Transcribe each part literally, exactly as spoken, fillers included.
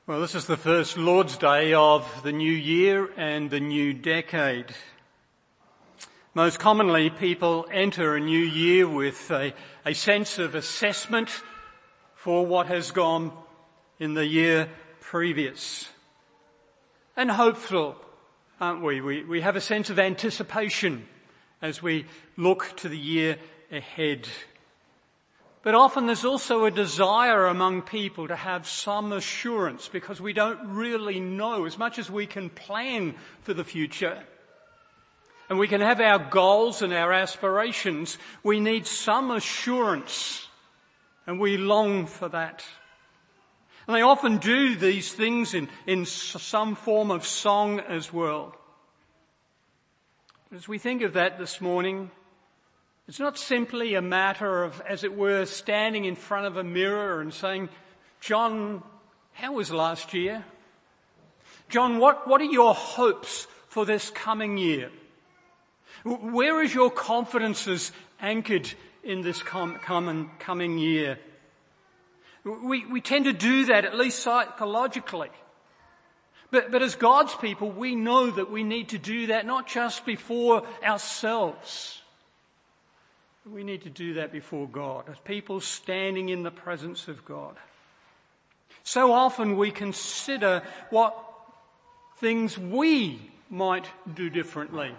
Well, this is the first Lord's Day of the new year and the new decade. Most commonly, people enter a new year with a, a sense of assessment for what has gone in the year previous. And hopeful, aren't we? We, we have a sense of anticipation as we look to the year ahead. But often there's also a desire among people to have some assurance because we don't really know. As much as we can plan for the future and we can have our goals and our aspirations, we need some assurance and we long for that. And they often do these things in, in some form of song as well. As we think of that this morning, it's not simply a matter of, as it were, standing in front of a mirror and saying, John, how was last year? John, what, what are your hopes for this coming year? Where is your confidences anchored in this com- common, coming year? We, we tend to do that, at least psychologically. But, but as God's people, we know that we need to do that not just before ourselves. We need to do that before God, as people standing in the presence of God. So often we consider what things we might do differently.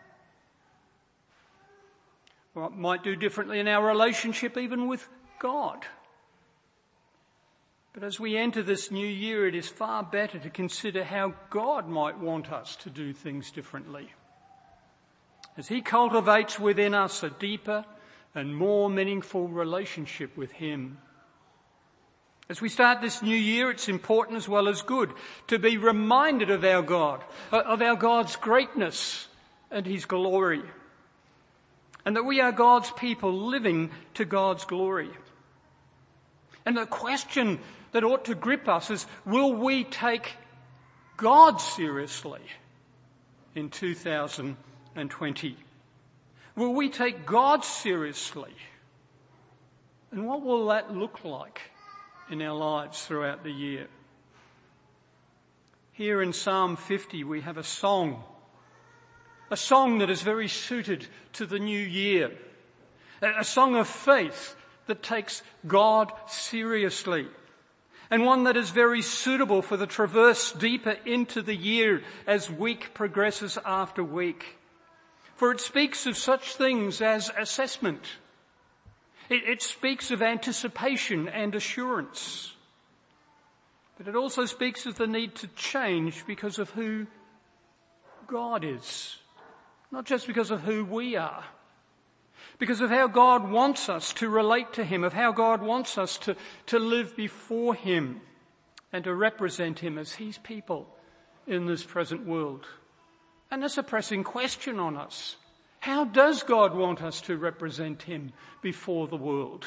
What might do differently in our relationship even with God. But as we enter this new year, it is far better to consider how God might want us to do things differently. As He cultivates within us a deeper and more meaningful relationship with Him. As we start this new year, it's important as well as good to be reminded of our God, of our God's greatness and His glory. And that we are God's people living to God's glory. And the question that ought to grip us is, will we take God seriously in two thousand twenty? Will we take God seriously? And what will that look like in our lives throughout the year? Here in Psalm fifty we have a song. A song that is very suited to the new year. A song of faith that takes God seriously. And one that is very suitable for the traverse deeper into the year as week progresses after week. For it speaks of such things as assessment. It, it speaks of anticipation and assurance. But it also speaks of the need to change because of who God is. Not just because of who we are. Because of how God wants us to relate to Him, of how God wants us to, to live before Him and to represent Him as His people in this present world. And that's a pressing question on us. How does God want us to represent Him before the world?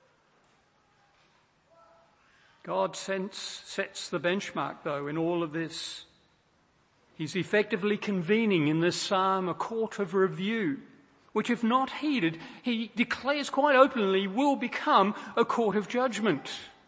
God sets, sets the benchmark, though, in all of this. He's effectively convening in this psalm a court of review, which if not heeded, He declares quite openly will become a court of judgment.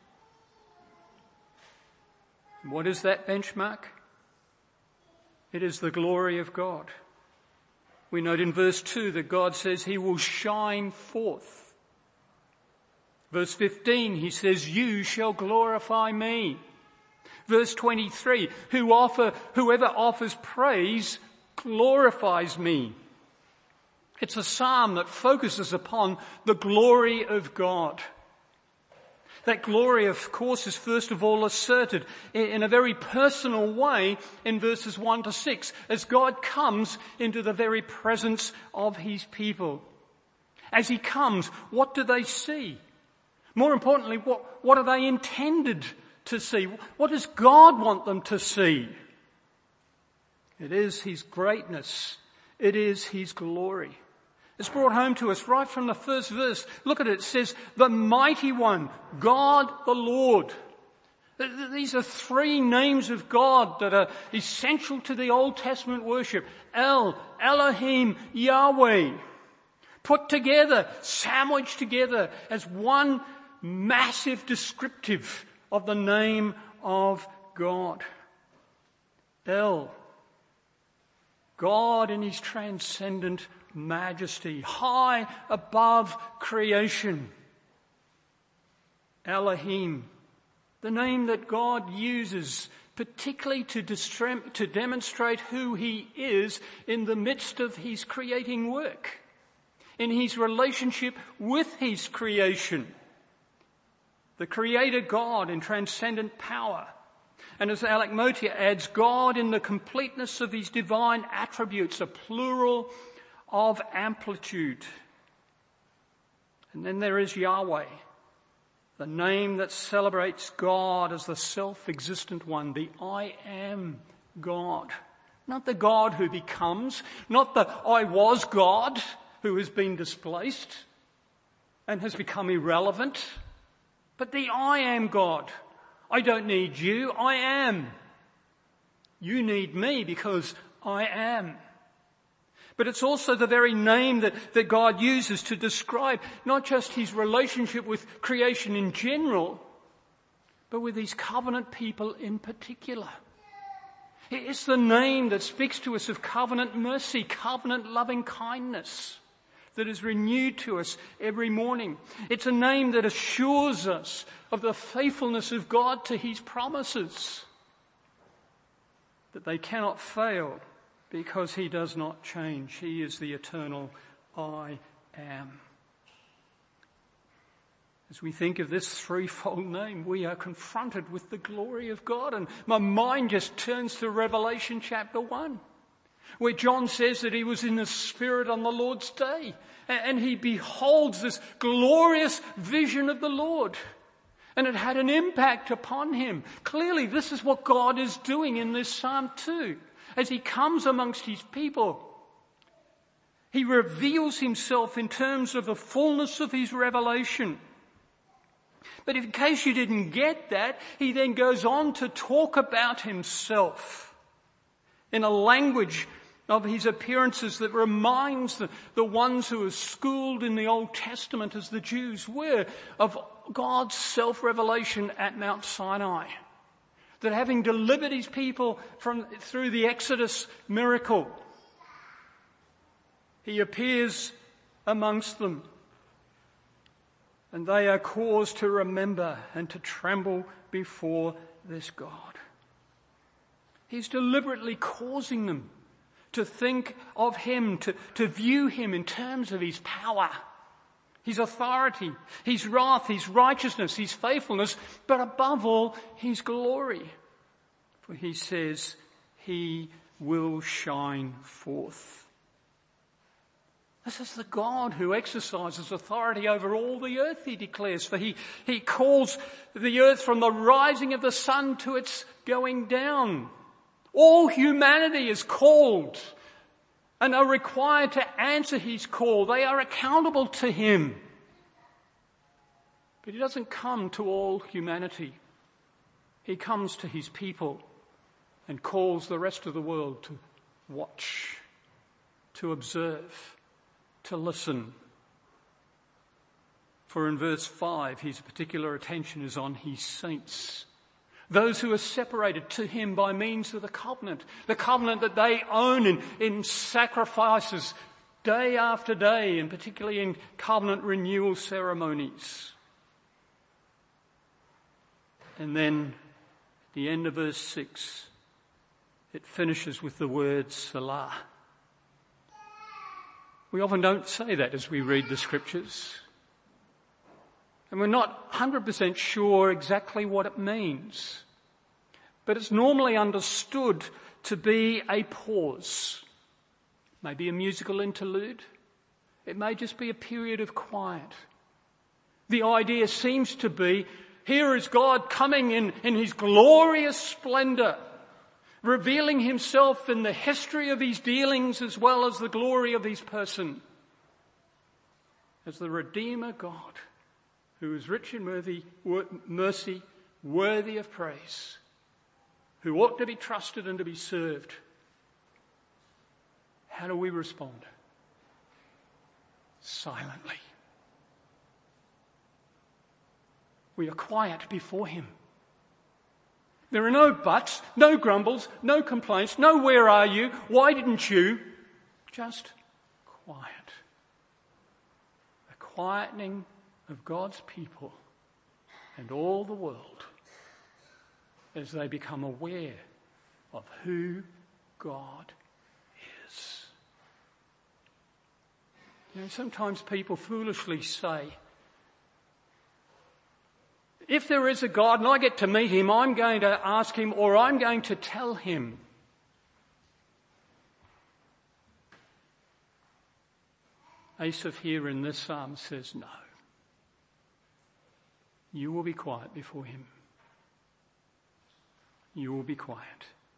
What is that benchmark? It is the glory of God. We note in verse two that God says He will shine forth. Verse fifteen, He says, you shall glorify me. Verse twenty-three, Who offer, whoever offers praise glorifies me. It's a psalm that focuses upon the glory of God. That glory, of course, is first of all asserted in a very personal way in verses one to six, as God comes into the very presence of His people. As He comes, what do they see? More importantly, what, what are they intended to see? What does God want them to see? It is His greatness. It is His glory. It's brought home to us right from the first verse. Look at it. It says, the mighty one, God the Lord. These are three names of God that are essential to the Old Testament worship. El, Elohim, Yahweh. Put together, sandwiched together as one massive descriptive of the name of God. El, God in his transcendent majesty, high above creation. Elohim, the name that God uses particularly to, distre- to demonstrate who he is in the midst of his creating work, in his relationship with his creation. The Creator God in transcendent power. And as Alec Motyer adds, God in the completeness of his divine attributes, a plural of amplitude. And then there is Yahweh, the name that celebrates God as the self-existent one, the I am God. Not the God who becomes, not the I was God who has been displaced and has become irrelevant, but the I am God. I don't need you, I am. You need me because I am. But it's also the very name that, that God uses to describe not just his relationship with creation in general, but with his covenant people in particular. It's the name that speaks to us of covenant mercy, covenant loving kindness that is renewed to us every morning. It's a name that assures us of the faithfulness of God to his promises, that they cannot fail because he does not change. He is the eternal I am. As we think of this threefold name, we are confronted with the glory of God, and my mind just turns to Revelation chapter one, where John says that he was in the Spirit on the Lord's day, and he beholds this glorious vision of the Lord, and it had an impact upon him. Clearly, this is what God is doing in this Psalm too. As he comes amongst his people, he reveals himself in terms of the fullness of his revelation. But in case you didn't get that, he then goes on to talk about himself in a language of his appearances that reminds the, the ones who are schooled in the Old Testament, as the Jews were, of God's self-revelation at Mount Sinai. That having delivered his people from through the Exodus miracle, he appears amongst them, and they are caused to remember and to tremble before this God. He's deliberately causing them to think of him, to, to view him in terms of his power, his authority, his wrath, his righteousness, his faithfulness, but above all, his glory. For he says, he will shine forth. This is the God who exercises authority over all the earth, he declares. For he, he calls the earth from the rising of the sun to its going down. All humanity is called and are required to answer his call. They are accountable to him. But he doesn't come to all humanity. He comes to his people and calls the rest of the world to watch, to observe, to listen. For in verse five, his particular attention is on his saints, those who are separated to him by means of the covenant, the covenant that they own in, in sacrifices day after day, and particularly in covenant renewal ceremonies. And then at the end of verse six, it finishes with the word Selah. We often don't say that as we read the scriptures. And we're not one hundred percent sure exactly what it means. But it's normally understood to be a pause. Maybe a musical interlude. It may just be a period of quiet. The idea seems to be, here is God coming in, in his glorious splendor, revealing himself in the history of his dealings as well as the glory of his person, as the Redeemer God, who is rich in mercy, worthy of praise, who ought to be trusted and to be served. How do we respond? Silently. We are quiet before him. There are no buts, no grumbles, no complaints, no where are you, why didn't you? Just quiet. A quietening of God's people and all the world as they become aware of who God is. You know, sometimes people foolishly say, if there is a God and I get to meet him, I'm going to ask him or I'm going to tell him. Asaph here in this psalm says no. You will be quiet before him. You will be quiet.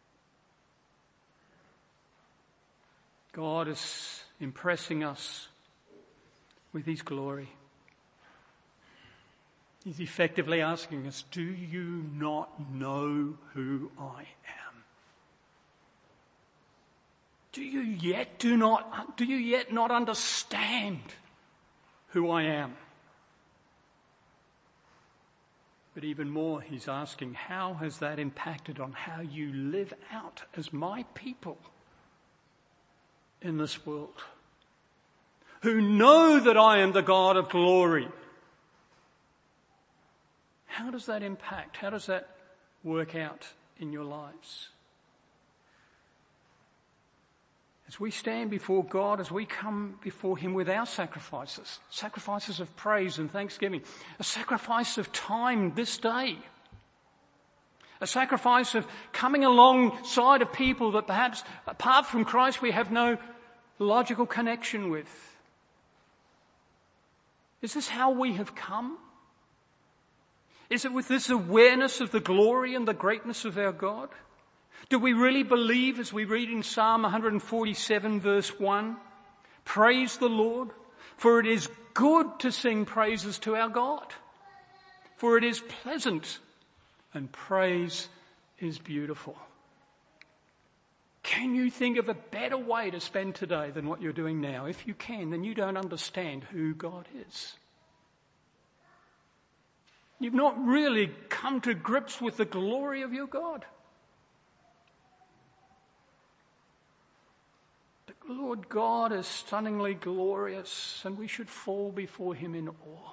God is impressing us with his glory. He's effectively asking us, do you not know who I am? Do you yet do not, do you yet not understand who I am? But even more, he's asking, how has that impacted on how you live out as my people in this world? Who know that I am the God of glory. How does that impact? How does that work out in your lives? As we stand before God, as we come before him with our sacrifices, sacrifices of praise and thanksgiving, a sacrifice of time this day, a sacrifice of coming alongside of people that perhaps apart from Christ we have no logical connection with. Is this how we have come? Is it with this awareness of the glory and the greatness of our God? Do we really believe, as we read in Psalm one forty-seven verse one, praise the Lord, for it is good to sing praises to our God, for it is pleasant and praise is beautiful. Can you think of a better way to spend today than what you're doing now? If you can, then you don't understand who God is. You've not really come to grips with the glory of your God. The Lord God is stunningly glorious, and we should fall before him in awe.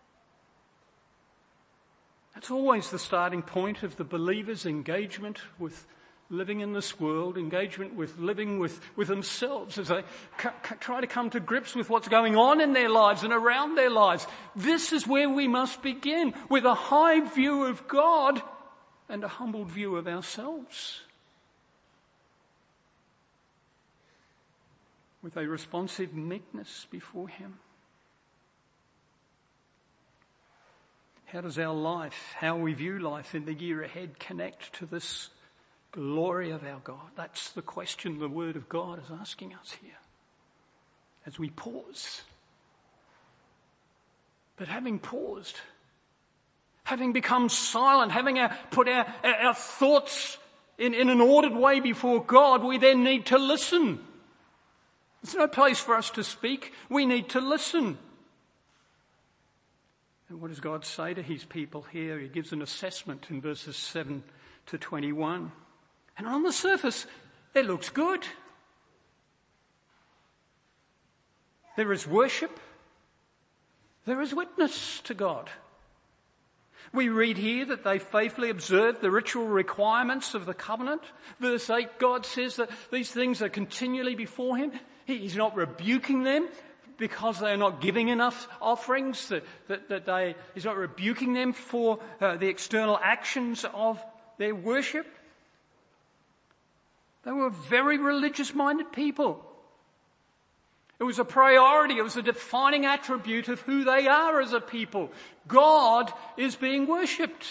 That's always the starting point of the believer's engagement with living in this world, engagement with living with, with themselves as they c- c- try to come to grips with what's going on in their lives and around their lives. This is where we must begin, with a high view of God and a humbled view of ourselves. With a responsive meekness before him. How does our life, how we view life in the year ahead connect to this glory of our God? That's the question the Word of God is asking us here as we pause. But having paused, having become silent, having our, put our, our, our thoughts in, in an ordered way before God, we then need to listen. There's no place for us to speak. We need to listen. And what does God say to his people here? He gives an assessment in verses seven to twenty-one. And on the surface, it looks good. There is worship. There is witness to God. We read here that they faithfully observed the ritual requirements of the covenant. Verse eight, God says that these things are continually before him. He's not rebuking them because they are not giving enough offerings, that, that, that they, he's not rebuking them for uh, the external actions of their worship. They were very religious-minded people. It was a priority. It was a defining attribute of who they are as a people. God is being worshipped.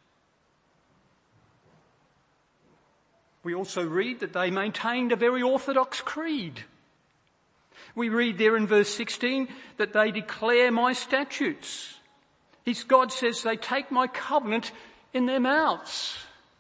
We also read that they maintained a very orthodox creed. We read there in verse sixteen that they declare my statutes. His God says they take my covenant in their mouths.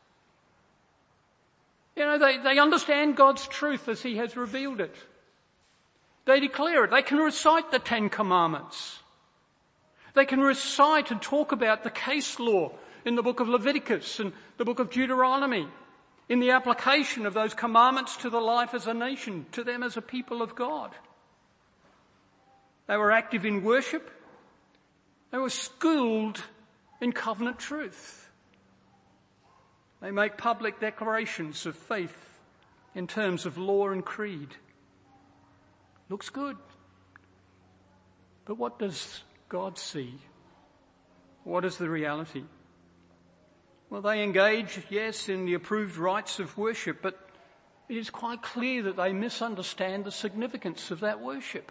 You know, they, they understand God's truth as he has revealed it. They declare it. They can recite the Ten Commandments. They can recite and talk about the case law in the book of Leviticus and the book of Deuteronomy, in the application of those commandments to the life as a nation, to them as a people of God. They were active in worship. They were schooled in covenant truth. They make public declarations of faith in terms of law and creed. Looks good. But what does God see? What is the reality? Well, they engage, yes, in the approved rites of worship, but it is quite clear that they misunderstand the significance of that worship.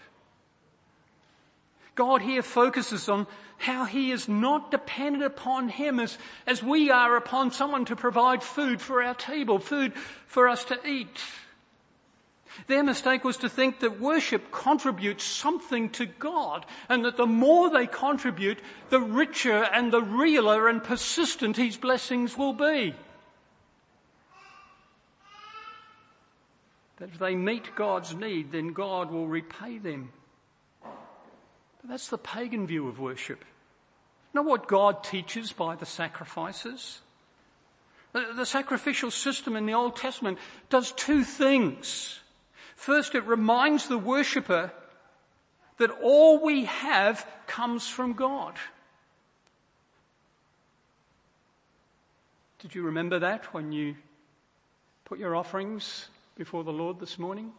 God here focuses on how he is not dependent upon him as, as we are upon someone to provide food for our table, food for us to eat. Their mistake was to think that worship contributes something to God, and that the more they contribute, the richer and the realer and persistent his blessings will be. That if they meet God's need, then God will repay them. But that's the pagan view of worship. Not what God teaches by the sacrifices. The, the sacrificial system in the Old Testament does two things. First, it reminds the worshipper that all we have comes from God. Did you remember that when you put your offerings before the Lord this morning?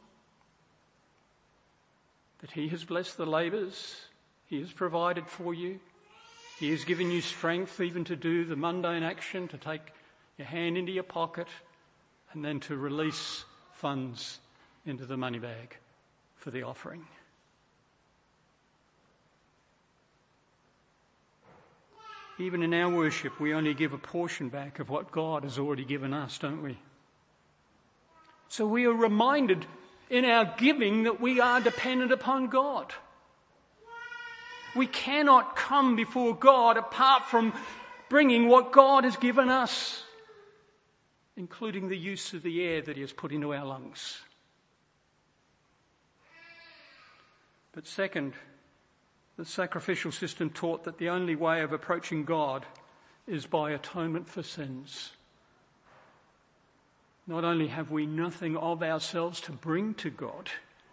That he has blessed the labours, he has provided for you, he has given you strength even to do the mundane action, to take your hand into your pocket and then to release funds into the money bag for the offering. Even in our worship, we only give a portion back of what God has already given us, don't we? So we are reminded in our giving that we are dependent upon God. We cannot come before God apart from bringing what God has given us, including the use of the air that he has put into our lungs. But second, the sacrificial system taught that the only way of approaching God is by atonement for sins. Not only have we nothing of ourselves to bring to God,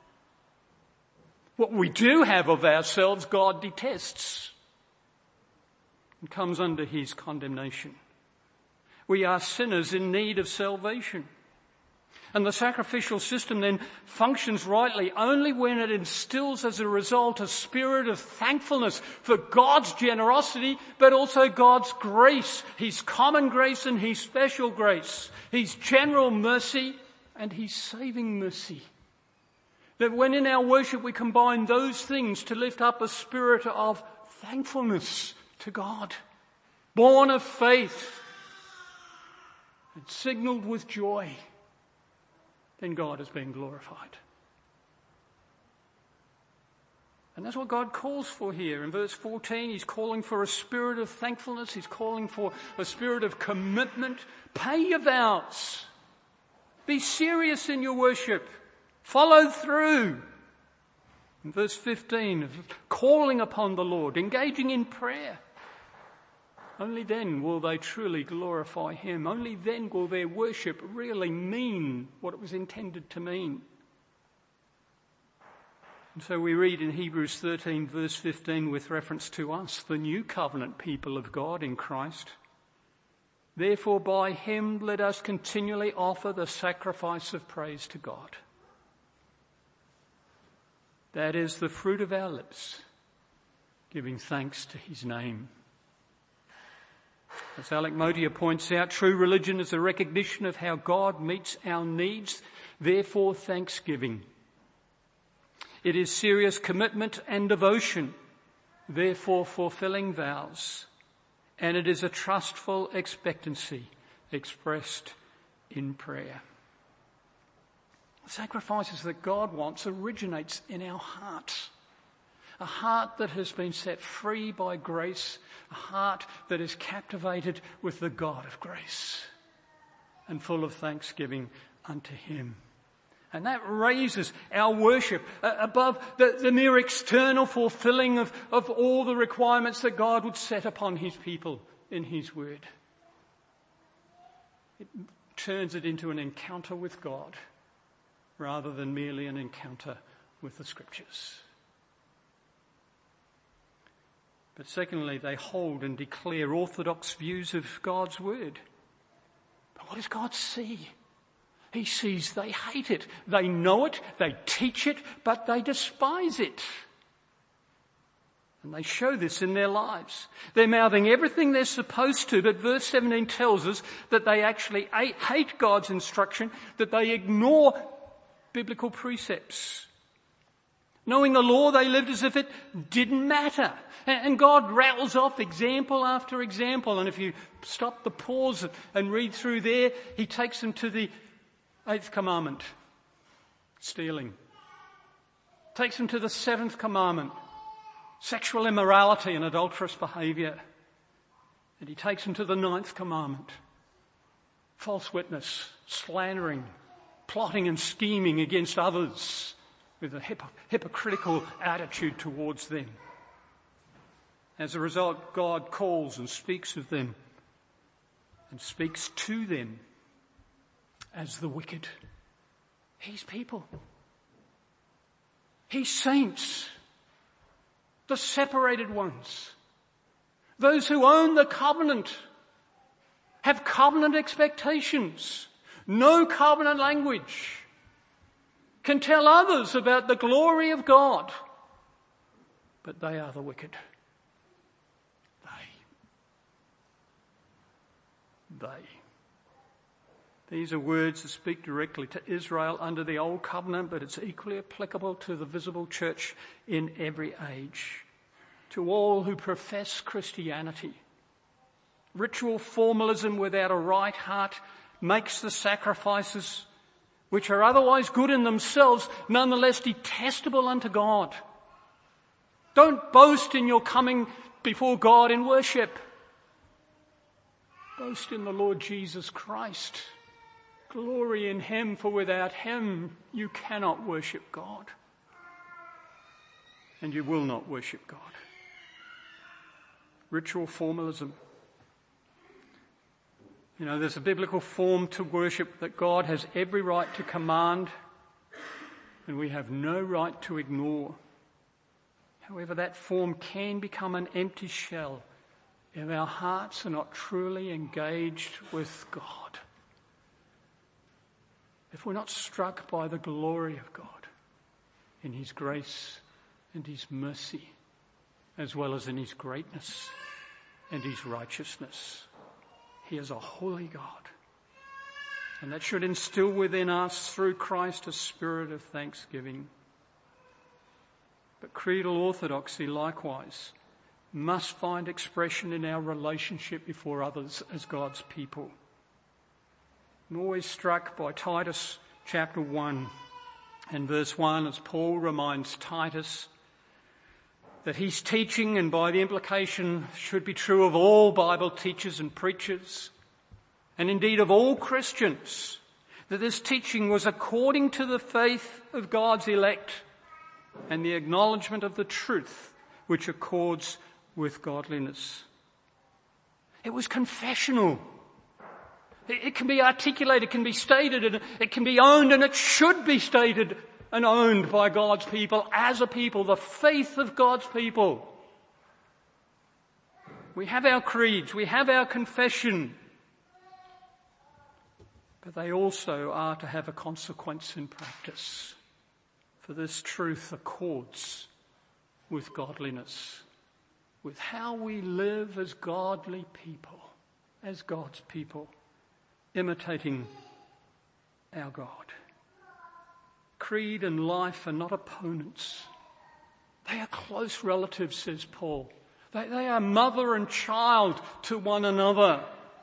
what we do have of ourselves God detests and comes under his condemnation. We are sinners in need of salvation. And the sacrificial system then functions rightly only when it instills as a result a spirit of thankfulness for God's generosity, but also God's grace, his common grace and his special grace, his general mercy and his saving mercy. That when in our worship we combine those things to lift up a spirit of thankfulness to God, born of faith and signalled with joy, then God has been glorified. And that's what God calls for here. In verse fourteen, he's calling for a spirit of thankfulness. He's calling for a spirit of commitment. Pay your vows. Be serious in your worship. Follow through. In verse fifteen, calling upon the Lord, engaging in prayer. Only then will they truly glorify him. Only then will their worship really mean what it was intended to mean. And so we read in Hebrews thirteen verse fifteen with reference to us, the new covenant people of God in Christ. Therefore by him let us continually offer the sacrifice of praise to God. That is the fruit of our lips, giving thanks to his name. As Alec Motia points out, true religion is a recognition of how God meets our needs, therefore thanksgiving. It is serious commitment and devotion, therefore fulfilling vows. And it is a trustful expectancy expressed in prayer. The sacrifices that God wants originates in our hearts. A heart that has been set free by grace, a heart that is captivated with the God of grace and full of thanksgiving unto him. And that raises our worship above the, the mere external fulfilling of, of all the requirements that God would set upon his people in his word. It turns it into an encounter with God rather than merely an encounter with the scriptures. But secondly, they hold and declare orthodox views of God's word. But what does God see? He sees they hate it. They know it, they teach it, but they despise it. And they show this in their lives. They're mouthing everything they're supposed to, but verse seventeen tells us that they actually hate God's instruction, that they ignore biblical precepts. Knowing the law, they lived as if it didn't matter. And God rattles off example after example. And if you stop the pause and read through there, he takes them to the eighth commandment, stealing. Takes them to the seventh commandment, sexual immorality and adulterous behaviour. And he takes them to the ninth commandment, false witness, slandering, plotting and scheming against others with a hypo- hypocritical attitude towards them. As a result, God calls and speaks of them and speaks to them as the wicked. His people. His saints. The separated ones. Those who own the covenant. Have covenant expectations. Know covenant language. Can tell others about the glory of God. But they are the wicked. They. They. These are words that speak directly to Israel under the Old Covenant, but it's equally applicable to the visible church in every age. To all who profess Christianity. Ritual formalism without a right heart makes the sacrifices, which are otherwise good in themselves, nonetheless detestable unto God. Don't boast in your coming before God in worship. Boast in the Lord Jesus Christ. Glory in him, for without him you cannot worship God. And you will not worship God. Ritual formalism. You know, there's a biblical form to worship that God has every right to command, and we have no right to ignore. However, that form can become an empty shell if our hearts are not truly engaged with God. If we're not struck by the glory of God in his grace and his mercy, as well as in his greatness and his righteousness. He is a holy God. And that should instill within us through Christ a spirit of thanksgiving. But creedal orthodoxy likewise must find expression in our relationship before others as God's people. I'm always struck by Titus chapter one and verse one as Paul reminds Titus that his teaching, and by the implication should be true of all Bible teachers and preachers, and indeed of all Christians, that this teaching was according to the faith of God's elect and the acknowledgement of the truth which accords with godliness. It was confessional. It can be articulated, it can be stated, and it can be owned, and it should be stated and owned by God's people as a people, the faith of God's people. We have our creeds, we have our confession, but they also are to have a consequence in practice. For this truth accords with godliness, with how we live as godly people, as God's people, imitating our God. Creed and life are not opponents. They are close relatives, says Paul. They, they are mother and child to one another.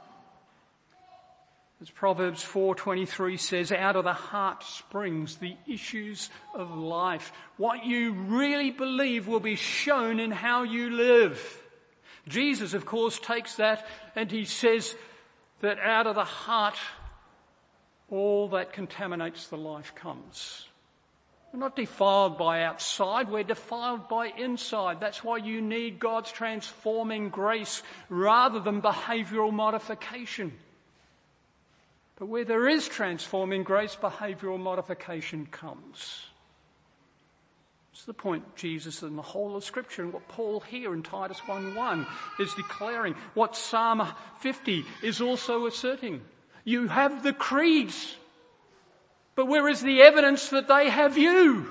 As Proverbs four twenty-three says, out of the heart springs the issues of life. What you really believe will be shown in how you live. Jesus, of course, takes that and he says that out of the heart all that contaminates the life comes. We're not defiled by outside, we're defiled by inside. That's why you need God's transforming grace rather than behavioural modification. But where there is transforming grace, behavioural modification comes. It's the point Jesus and the whole of Scripture and what Paul here in Titus one one is declaring, what Psalm fifty is also asserting. You have the creeds, but where is the evidence that they have you?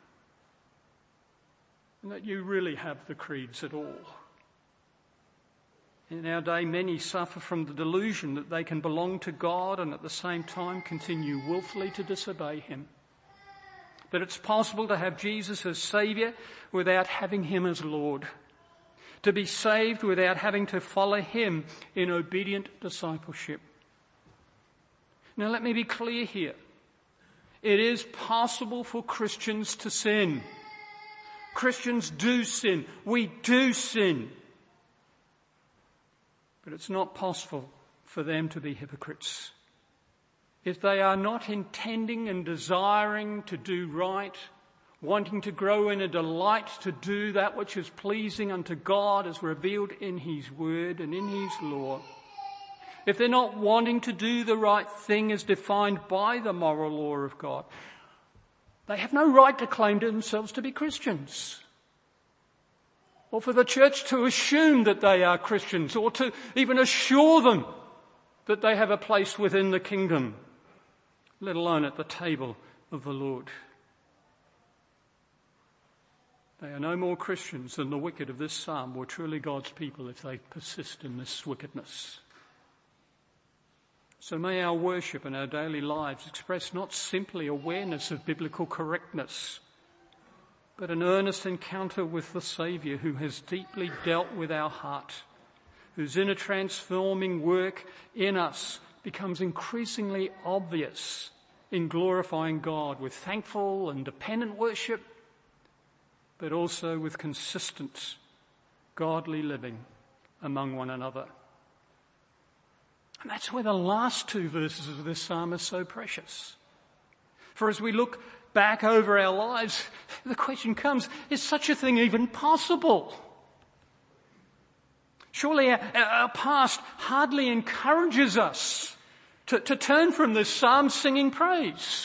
And that you really have the creeds at all. In our day, many suffer from the delusion that they can belong to God and at the same time continue willfully to disobey Him. That it's possible to have Jesus as Saviour without having Him as Lord. To be saved without having to follow Him in obedient discipleship. Now let me be clear here. It is possible for Christians to sin. Christians do sin. We do sin. But it's not possible for them to be hypocrites. If they are not intending and desiring to do right, wanting to grow in a delight to do that which is pleasing unto God as revealed in His Word and in His law, if they're not wanting to do the right thing as defined by the moral law of God, they have no right to claim to themselves to be Christians. Or for the church to assume that they are Christians, or to even assure them that they have a place within the kingdom, let alone at the table of the Lord. They are no more Christians than the wicked of this psalm were truly God's people if they persist in this wickedness. So may our worship and our daily lives express not simply awareness of biblical correctness, but an earnest encounter with the Saviour who has deeply dealt with our heart, whose inner transforming work in us becomes increasingly obvious in glorifying God with thankful and dependent worship, but also with consistent, godly living among one another. And that's where the last two verses of this psalm are so precious. For as we look back over our lives, the question comes, is such a thing even possible? Surely our, our past hardly encourages us to, to turn from this psalm singing praise,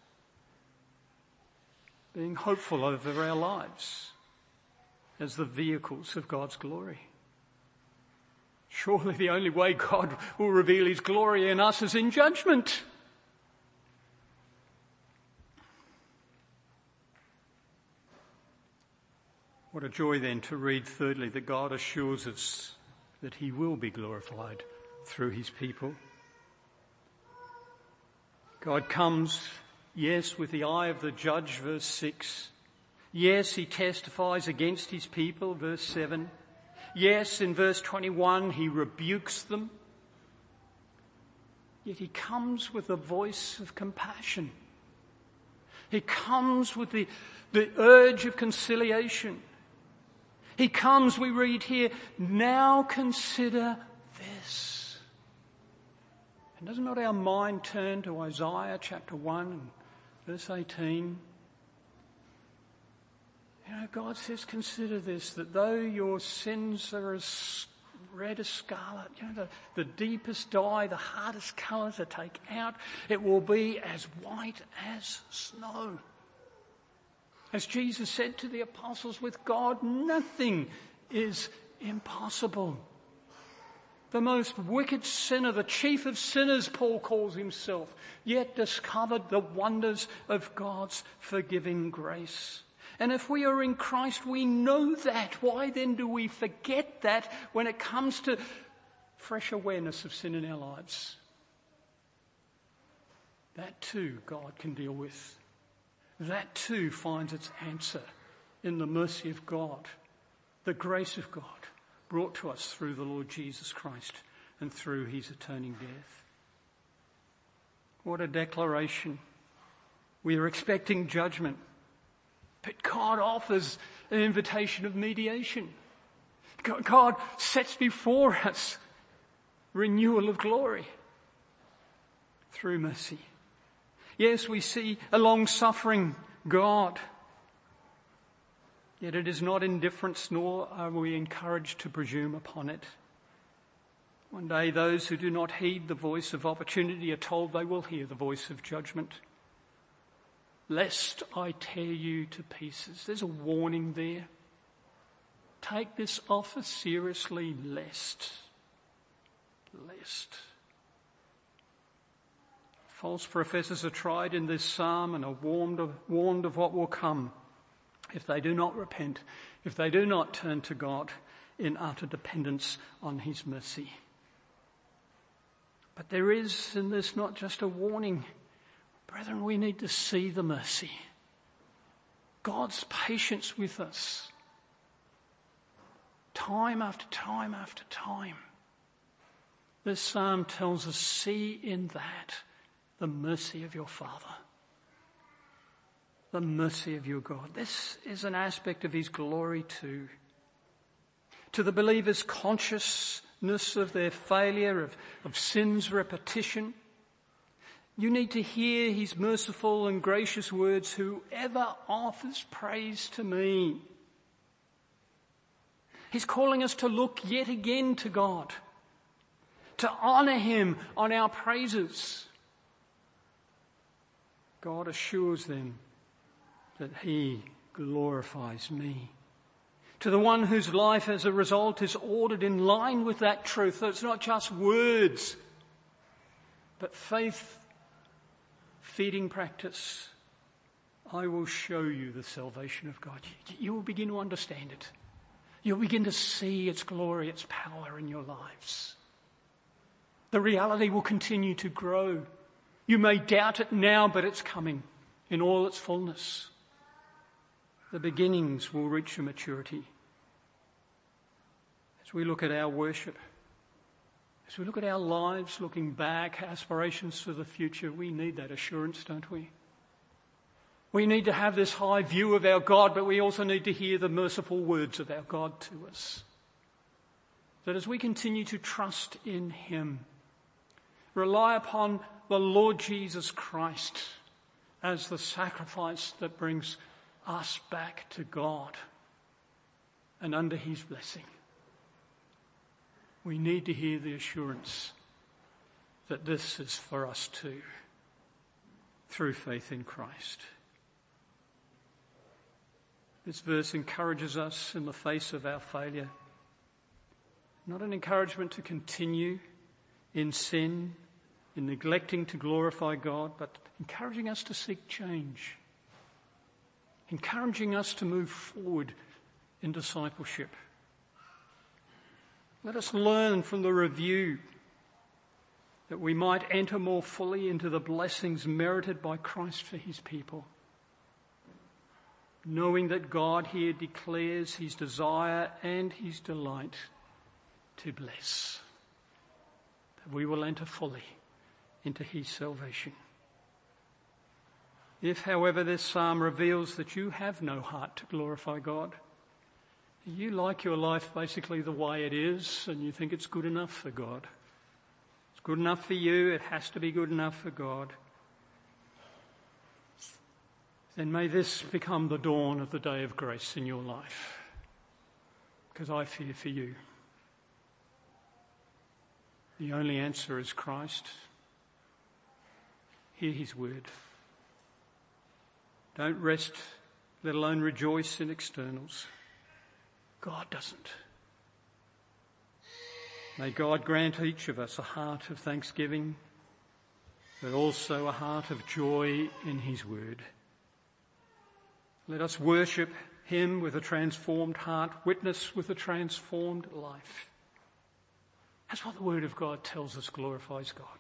being hopeful over our lives as the vehicles of God's glory. Surely the only way God will reveal His glory in us is in judgment. What a joy then to read thirdly that God assures us that He will be glorified through His people. God comes, yes, with the eye of the judge, verse six. Yes, He testifies against His people, verse seven. Yes, in verse twenty-one, He rebukes them. Yet He comes with a voice of compassion. He comes with the, the urge of conciliation. He comes, we read here, now consider this. And does not our mind turn to Isaiah chapter one and verse eighteen? You know, God says, consider this, that though your sins are as red as scarlet, you know, the, the deepest dye, the hardest colour to take out, it will be as white as snow. As Jesus said to the apostles, with God nothing is impossible. The most wicked sinner, the chief of sinners, Paul calls himself, yet discovered the wonders of God's forgiving grace. And if we are in Christ, we know that. Why then do we forget that when it comes to fresh awareness of sin in our lives? That too God can deal with. That too finds its answer in the mercy of God, the grace of God brought to us through the Lord Jesus Christ and through His atoning death. What a declaration. We are expecting judgment. But God offers an invitation of mediation. God sets before us renewal of glory through mercy. Yes, we see a long-suffering God. Yet it is not indifference, nor are we encouraged to presume upon it. One day those who do not heed the voice of opportunity are told they will hear the voice of judgment. Lest I tear you to pieces. There's a warning there. Take this offer seriously, lest. Lest. False professors are tried in this psalm and are warned of, warned of what will come if they do not repent, if they do not turn to God in utter dependence on his mercy. But there is in this not just a warning. Brethren, we need to see the mercy. God's patience with us. Time after time after time. This psalm tells us, see in that the mercy of your Father. The mercy of your God. This is an aspect of his glory too. To the believer's consciousness of their failure, of, of sin's repetition, you need to hear his merciful and gracious words, whoever offers praise to me. He's calling us to look yet again to God, to honour him on our praises. God assures them that he glorifies me. To the one whose life as a result is ordered in line with that truth, that it's not just words, but faith feeding practice, I will show you the salvation of God. You will begin to understand it. You'll begin to see its glory, its power in your lives. The reality will continue to grow. You may doubt it now, but it's coming in all its fullness. The beginnings will reach a maturity. As we look at our worship, as we look at our lives, looking back, aspirations for the future, we need that assurance, don't we? We need to have this high view of our God, but we also need to hear the merciful words of our God to us. That as we continue to trust in him, rely upon the Lord Jesus Christ as the sacrifice that brings us back to God and under his blessing. We need to hear the assurance that this is for us too, through faith in Christ. This verse encourages us in the face of our failure. Not an encouragement to continue in sin, in neglecting to glorify God, but encouraging us to seek change. Encouraging us to move forward in discipleship. Let us learn from the review that we might enter more fully into the blessings merited by Christ for his people. Knowing that God here declares his desire and his delight to bless. That we will enter fully into his salvation. If, however, this psalm reveals that you have no heart to glorify God, you like your life basically the way it is and you think it's good enough for God. It's good enough for you, it has to be good enough for God. Then may this become the dawn of the day of grace in your life, because I fear for you. The only answer is Christ. Hear his word. Don't rest, let alone rejoice in externals. God doesn't. May God grant each of us a heart of thanksgiving, but also a heart of joy in his word. Let us worship him with a transformed heart, witness with a transformed life. That's what the word of God tells us glorifies God.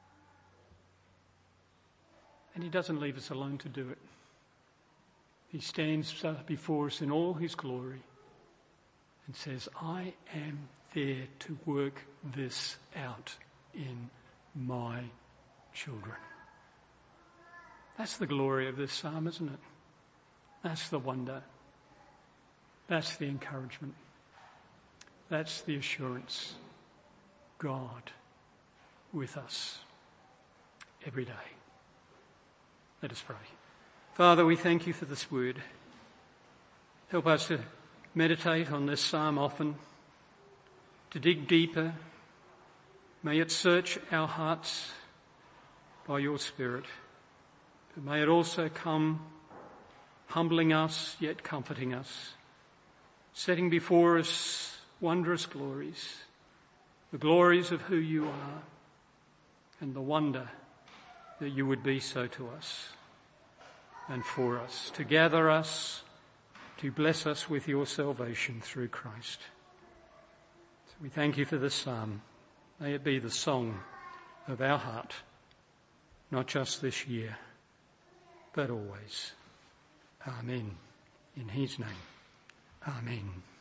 And he doesn't leave us alone to do it. He stands before us in all his glory and says, I am there to work this out in my children. That's the glory of this psalm, isn't it? That's the wonder. That's the encouragement. That's the assurance. God with us every day. Let us pray. Father, we thank you for this word. Help us to meditate on this psalm often, to dig deeper. May it search our hearts by your Spirit. But may it also come humbling us, yet comforting us, setting before us wondrous glories, the glories of who you are, and the wonder that you would be so to us and for us, to gather us, to bless us with your salvation through Christ. So we thank you for this psalm. May it be the song of our heart, not just this year, but always. Amen. In his name. Amen.